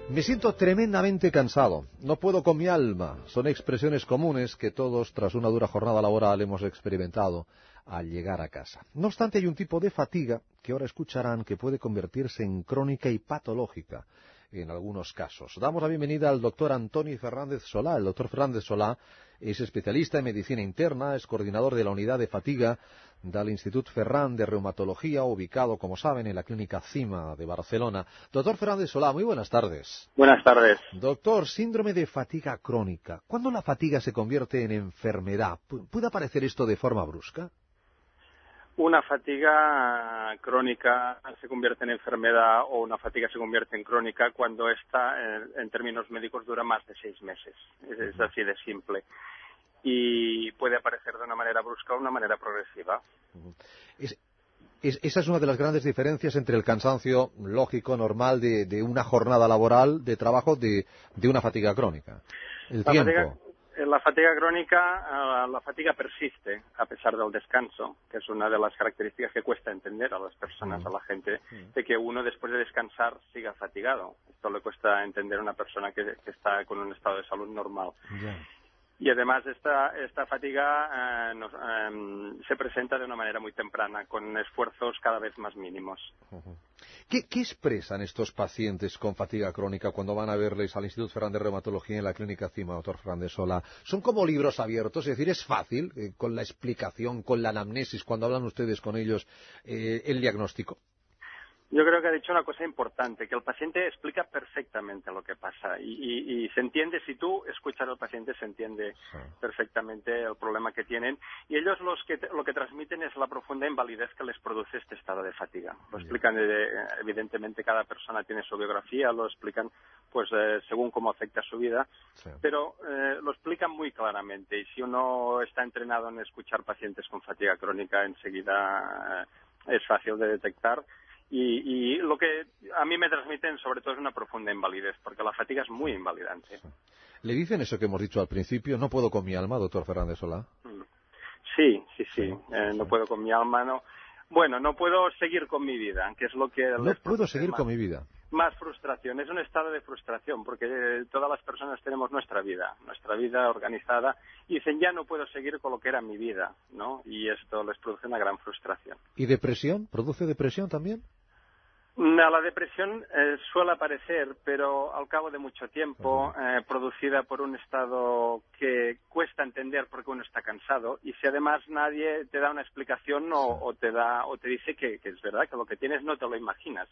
Me siento tremendamente cansado, no puedo con mi alma. Son expresiones comunes que todos, tras una dura jornada laboral, hemos experimentado al llegar a casa. No obstante, hay un tipo de fatiga que ahora escucharán que puede convertirse en crónica y patológica en algunos casos. Damos la bienvenida al doctor Antoni Fernández Solà. El doctor Fernández Solà es especialista en medicina interna, es coordinador de la unidad de fatiga del Institut Ferran de Reumatología, ubicado, como saben, en la Clínica CIMA de Barcelona. Doctor Fernández Solà, muy buenas tardes. Buenas tardes. Doctor, síndrome de fatiga crónica. ¿Cuándo la fatiga se convierte en enfermedad? ¿Puede aparecer esto de forma brusca? Una fatiga crónica se convierte en enfermedad o una fatiga se convierte en crónica cuando esta, en términos médicos, dura más de 6 meses. Es así de simple. Y puede aparecer de una manera brusca o de una manera progresiva. Esa es una de las grandes diferencias entre el cansancio lógico, normal, de una jornada laboral, de trabajo, de una fatiga crónica. El tiempo. La fatiga crónica, la fatiga persiste a pesar del descanso, que es una de las características que cuesta entender a las personas, a la gente, de que uno después de descansar siga fatigado. Esto le cuesta entender a una persona que está con un estado de salud normal. Yeah. Y además esta fatiga se presenta de una manera muy temprana, con esfuerzos cada vez más mínimos. ¿Qué expresan estos pacientes con fatiga crónica cuando van a verles al Institut Ferran de Reumatología en la Clínica CIMA, doctor Fernández Solà? ¿Son como libros abiertos? Es decir, ¿es fácil con la explicación, con la anamnesis, cuando hablan ustedes con ellos, el diagnóstico? Yo creo que ha dicho una cosa importante, que el paciente explica perfectamente lo que pasa y se entiende, si tú escuchas al paciente, se entiende perfectamente el problema que tienen, y ellos lo que transmiten es la profunda invalidez que les produce este estado de fatiga. Lo explican, evidentemente cada persona tiene su biografía, lo explican pues según cómo afecta su vida, pero lo explican muy claramente, y si uno está entrenado en escuchar pacientes con fatiga crónica, enseguida es fácil de detectar. Y lo que a mí me transmiten sobre todo es una profunda invalidez, porque la fatiga es muy invalidante. ¿Le dicen eso que hemos dicho al principio? ¿No puedo con mi alma, doctor Fernández Solà? Sí. No puedo con mi alma, no. Bueno, no puedo seguir con mi vida, que es lo que... No puedo seguir con mi vida. Más frustración, es un estado de frustración, porque todas las personas tenemos nuestra vida organizada, y dicen, ya no puedo seguir con lo que era mi vida, ¿no? Y esto les produce una gran frustración. ¿Y depresión? ¿Produce depresión también? La depresión suele aparecer, pero al cabo de mucho tiempo, producida por un estado que cuesta entender porque uno está cansado, y si además nadie te da una explicación o te dice que es verdad, que lo que tienes no te lo imaginas.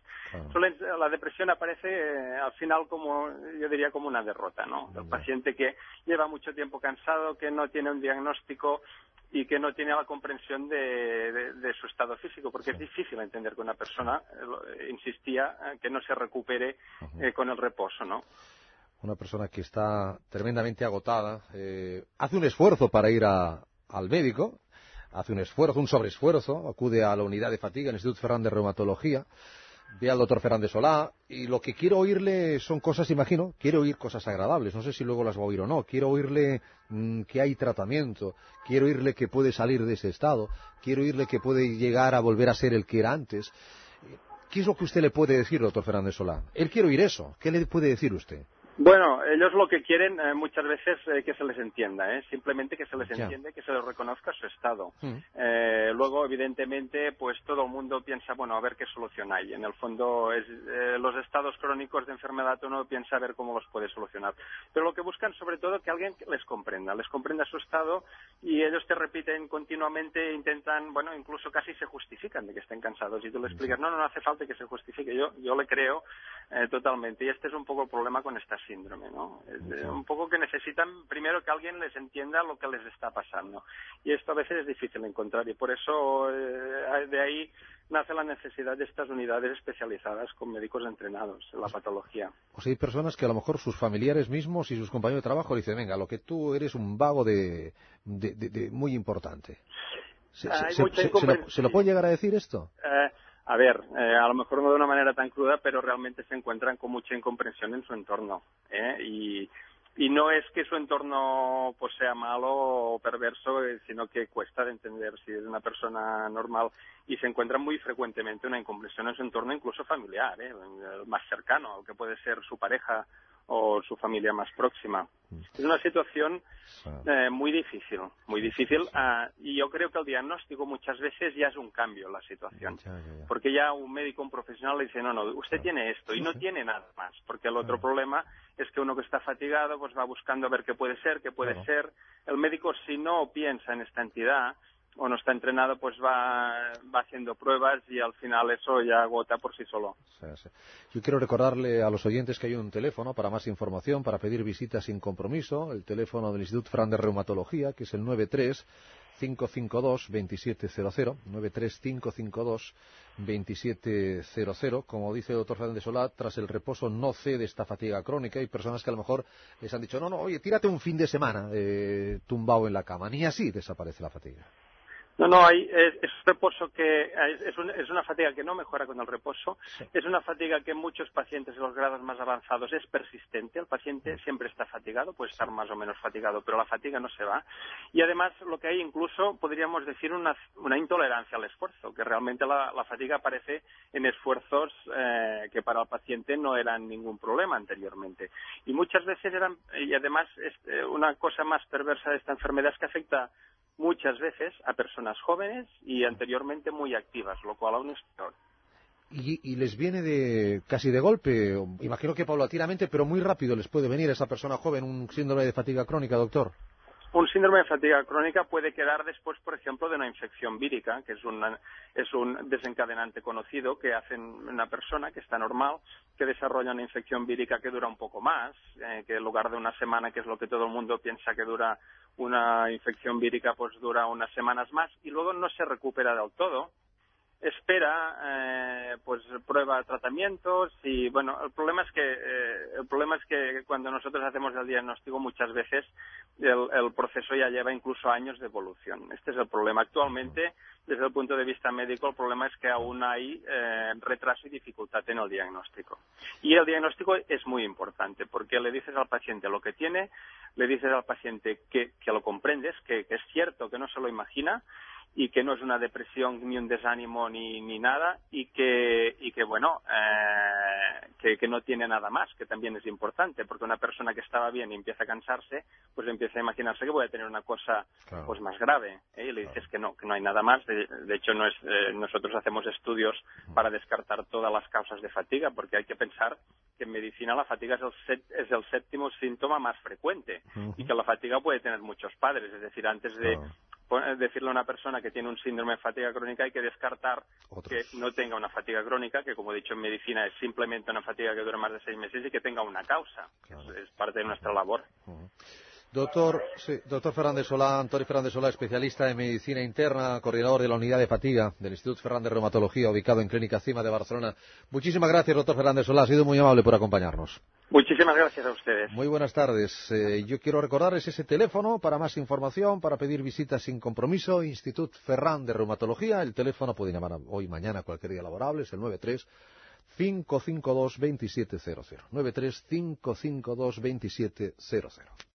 La depresión aparece al final como, yo diría, como una derrota, ¿no? El paciente que lleva mucho tiempo cansado, que no tiene un diagnóstico y que no tiene la comprensión de su estado físico, porque es difícil entender que una persona, insistía, que no se recupere con el reposo, ¿no? Una persona que está tremendamente agotada, hace un esfuerzo para ir al médico, hace un esfuerzo, un sobreesfuerzo, acude a la unidad de fatiga, el Institut Ferran de Reumatología, ve al doctor Fernández Solà, y lo que quiero oírle son cosas, imagino, quiero oír cosas agradables, no sé si luego las va a oír o no, quiero oírle que hay tratamiento, quiero oírle que puede salir de ese estado, quiero oírle que puede llegar a volver a ser el que era antes. ¿Qué es lo que usted le puede decir, doctor Fernández Solà? Él quiere oír eso, ¿qué le puede decir usted? Bueno, ellos lo que quieren muchas veces que se les entienda, simplemente que se les entiende, que se les reconozca su estado. Luego, evidentemente, pues todo el mundo piensa, bueno, a ver qué solución hay. En el fondo, los estados crónicos de enfermedad uno piensa a ver cómo los puede solucionar. Pero lo que buscan, sobre todo, que alguien les comprenda su estado, y ellos te repiten continuamente, intentan, bueno, incluso casi se justifican de que estén cansados. Y tú le explicas, no hace falta que se justifique, yo le creo totalmente. Y este es un poco el problema con esta síndrome, ¿no? Un poco que necesitan primero que alguien les entienda lo que les está pasando, y esto a veces es difícil de encontrar, y por eso de ahí nace la necesidad de estas unidades especializadas con médicos entrenados en la patología. O sea, hay personas que a lo mejor sus familiares mismos y sus compañeros de trabajo le dicen, venga, lo que tú eres un vago de muy importante. ¿Se lo puede llegar a decir esto? A ver, a lo mejor no de una manera tan cruda, pero realmente se encuentran con mucha incomprensión en su entorno, y Y no es que su entorno pues sea malo o perverso, sino que cuesta de entender si es una persona normal, y se encuentra muy frecuentemente una incomprensión en su entorno, incluso familiar, el más cercano, que puede ser su pareja o su familia más próxima. Es una situación muy difícil, y yo creo que el diagnóstico muchas veces ya es un cambio en la situación, porque ya un médico, un profesional le dice, no, usted tiene esto, y no tiene nada más, porque el otro problema es que uno que está fatigado pues va buscando a ver qué puede ser, el médico, si no piensa en esta entidad o no está entrenado, pues va haciendo pruebas y al final eso ya agota por sí solo. Sí. Yo quiero recordarle a los oyentes que hay un teléfono para más información, para pedir visitas sin compromiso, el teléfono del Institut Ferran de Reumatología, que es el 93-552-2700, 93-552-2700. Como dice el doctor Fernández Solá, tras el reposo no cede esta fatiga crónica. Hay personas que a lo mejor les han dicho, no, oye, tírate un fin de semana tumbado en la cama. Ni así desaparece la fatiga. No, es un reposo que es una fatiga que no mejora con el reposo. Sí. Es una fatiga que en muchos pacientes en los grados más avanzados es persistente. El paciente siempre está fatigado, puede estar más o menos fatigado, pero la fatiga no se va. Y además lo que hay incluso, podríamos decir, una intolerancia al esfuerzo, que realmente la fatiga aparece en esfuerzos que para el paciente no eran ningún problema anteriormente. Y muchas veces y además una cosa más perversa de esta enfermedad es que afecta muchas veces a personas jóvenes y anteriormente muy activas, lo cual aún es peor. Y les viene casi de golpe, imagino que paulatinamente, pero muy rápido les puede venir a esa persona joven un síndrome de fatiga crónica, doctor. Un síndrome de fatiga crónica puede quedar después, por ejemplo, de una infección vírica, que es un desencadenante conocido que hace una persona que está normal, que desarrolla una infección vírica que dura un poco más, que en lugar de una semana, que es lo que todo el mundo piensa que dura una infección vírica, pues dura unas semanas más y luego no se recupera del todo. Espera, pues prueba tratamientos y bueno, el problema es que cuando nosotros hacemos el diagnóstico muchas veces el proceso ya lleva incluso años de evolución. Este es el problema. Actualmente, desde el punto de vista médico, el problema es que aún hay retraso y dificultad en el diagnóstico. Y el diagnóstico es muy importante porque le dices al paciente lo que tiene, le dices al paciente que lo comprendes, que es cierto, que no se lo imagina, y que no es una depresión ni un desánimo ni nada, y que bueno, que no tiene nada más, que también es importante, porque una persona que estaba bien y empieza a cansarse, pues empieza a imaginarse que puede tener una cosa pues más grave, y le dices que no hay nada más. De hecho, nosotros hacemos estudios para descartar todas las causas de fatiga, porque hay que pensar que en medicina la fatiga es el séptimo síntoma más frecuente, y que la fatiga puede tener muchos padres, es decir, antes de decirle a una persona que tiene un síndrome de fatiga crónica hay que descartar que no tenga una fatiga crónica, que como he dicho en medicina es simplemente una fatiga que dura más de 6 meses y que tenga una causa. Es parte de nuestra labor. Doctor Fernández Solá, Antoni Fernández Solá, especialista en medicina interna, coordinador de la unidad de fatiga del Institut Ferran de Reumatología, ubicado en Clínica Cima de Barcelona. Muchísimas gracias, doctor Fernández Solá, ha sido muy amable por acompañarnos. Muchísimas gracias a ustedes. Muy buenas tardes. Yo quiero recordarles ese teléfono para más información, para pedir visitas sin compromiso, Institut Ferran de Reumatología. El teléfono puede llamar hoy, mañana, cualquier día laborable, es el 93-552-2700. 93-552-2700.